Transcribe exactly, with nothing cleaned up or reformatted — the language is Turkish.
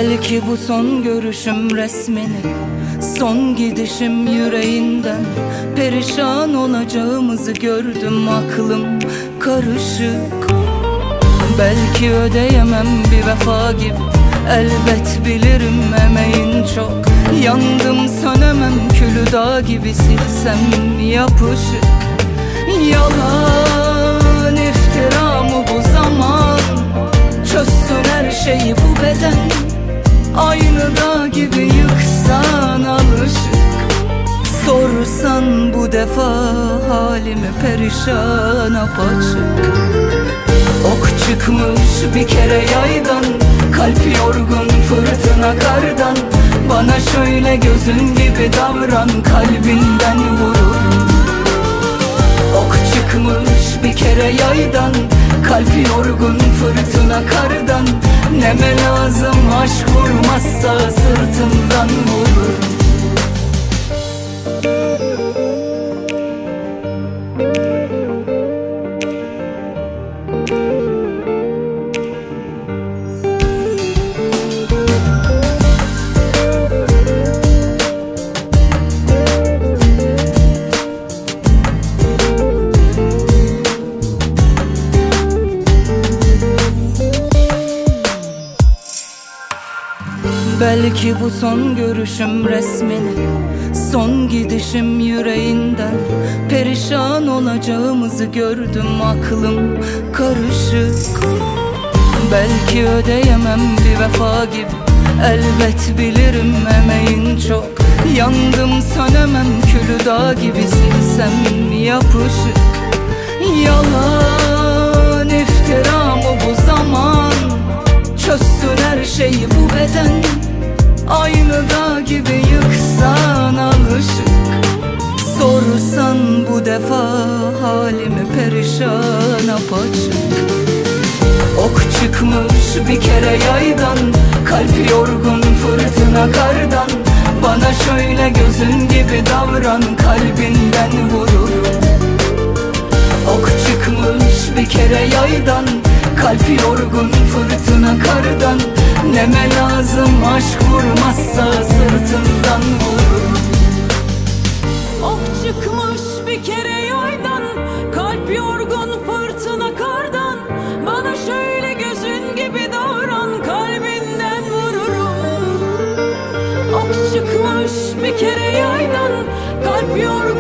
Belki bu son görüşüm resmini, son gidişim yüreğinden. Perişan olacağımızı gördüm, aklım karışık. Belki ödeyemem bir vefa gibi, elbet bilirim emeğin çok. Yandım sönemem, külü dağ gibi silsem yapışık. Yalan iftira mı bu zaman, çözsün her şeyi bu beden. Aynı dağ gibi yıksan alışık. Sorsan bu defa halimi perişan apaçık. Ok çıkmış bir kere yaydan, kalp yorgun fırtına kardan. Bana şöyle gözün gibi davran, kalbinden vururum. Ok çıkmış bir kere yaydan, kalp yorgun fırtına kardan. Neme lazım aşk vurmazsa sırtından vururum. Belki bu son görüşüm resmini, son gidişim yüreğinden. Perişan olacağımızı gördüm, aklım karışık. Belki ödeyemem bir vefa gibi, elbet bilirim emeğin çok. Yandım sönemem, külü dağ gibi silsem yapışık. Yalan iftira mı bu zaman, çözsün her şeyi bu beden. Aynı dağ gibi yıksan alışık. Sorsan bu defa halimi perişan apaçık. Ok çıkmış bir kere yaydan, kalp yorgun fırtına kardan. Bana şöyle gözün gibi davran, kalbinden vururum. Ok çıkmış bir kere yaydan, kalp yorgun fırtına kardan. Neme lazım aşk vurmazsa sırtından vururum. Ok çıkmış bir kere yaydan, kalp yorgun fırtına kardan. Bana şöyle gözün gibi davran, kalbinden vururum. Ok çıkmış bir kere yaydan, kalp yorgun